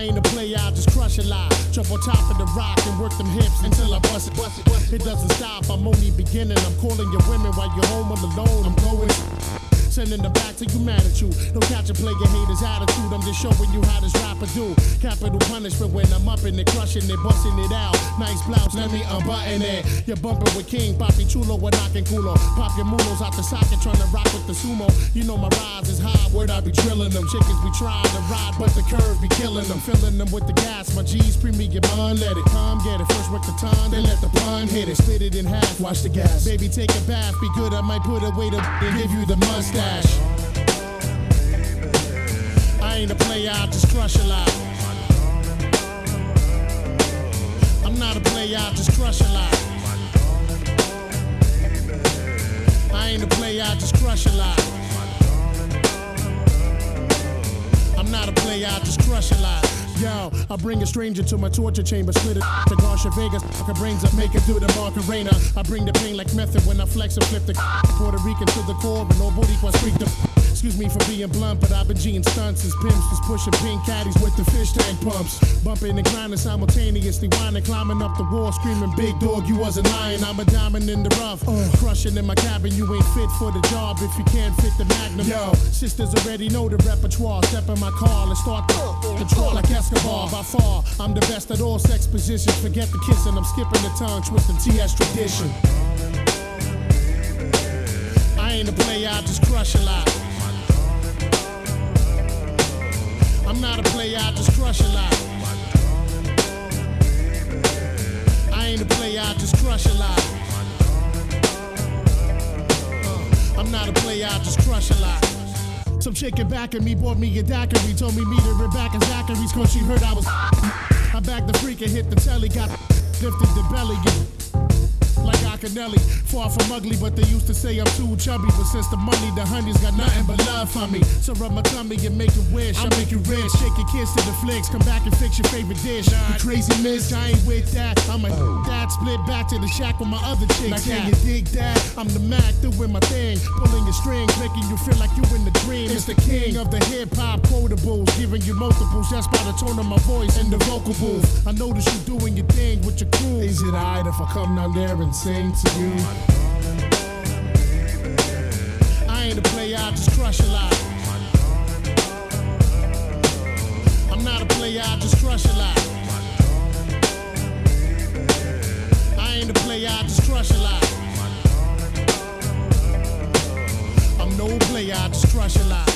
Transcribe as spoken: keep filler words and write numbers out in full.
I ain't a player, I just crush a lot. Jump on top of the rock and work them hips until I bust it, bust it, bust it. It doesn't stop, I'm only beginning. I'm calling your women while you're home all alone. I'm going, sending them back to you mad at you. No catch and play your haters' attitude. I'm just showing you how this rapper do. Capital punishment when I'm up in it, crushing it, busting it out. Nice blouse, let me unbutton it. You're bumping with King, Papi Chulo, we're knocking culo. Pop your mulos out the socket, trying to rock with the sumo. You know my rise is high, word I be drilling them. Chickens be trying to ride, but the curve be killing them. Filling them with the gas, my G's premium bun. Let it come, get it. First work the tongue, then let the pun hit it. Split it in half, watch the gas. Baby, take a bath, be good, I might put away the and give you the mustache. I ain't a player, I just crush a lot. I'm not a player, I just crush a lot. I ain't a player, I just crush a lot. I'm not a player, I just crush a lot. Yo, I bring a stranger to my torture chamber, split it to Garcia Vegas, fuck her brains up, make it through the Macarena. I bring the pain like method when I flex and flip the Puerto Rican to the core, but nobody can speak the. Excuse me for being blunt, but I've been G'ing stunts as pimps, was pushing pink caddies with the fish tank pumps. Bumping and grinding simultaneously, whining, climbing up the wall, screaming, big dog, you wasn't lying. I'm a diamond in the rough, uh, crushing in my cabin, you ain't fit for the job if you can't fit the magnum. Yo, sisters already know the repertoire, step in my car, let's start the control like Escobar. By far, I'm the best at all sex positions, forget the kissing, I'm skipping the tongue, twisting T S tradition. I ain't a player, I just crush a lot. I'm not a player, I just crush a lot. I ain't a player, I just crush a lot. Uh, I'm not a player, I just crush a lot. Some chicken back at me, bought me a daiquiri, told me meet her back at Zachary's, cause she heard I was. I bagged the freak and hit the telly, got lifted the belly, yeah. Like Akinelli, far from ugly, but they used to say I'm too chubby. But since the money, the honey's got nothing but love for me. So rub my tummy and make a wish. I make you rich, shake your kids to the flicks, come back and fix your favorite dish. You crazy miss, I ain't with that. I'm a dad, split back to the shack with my other chicks. Now can you dig that? I'm the Mac, doing my thing, pulling your strings, making you feel like you in the dream. It's the king of the hip hop quotables, giving you multiples just by the tone of my voice and the vocal booth. I notice you doing your thing with your crew. Is it alright if I come down there and sing to you? I ain't a player, I just crush a lot. I'm not a player, I just crush a lot. I ain't a player, I just crush a lot. I'm no player, I just crush a lot.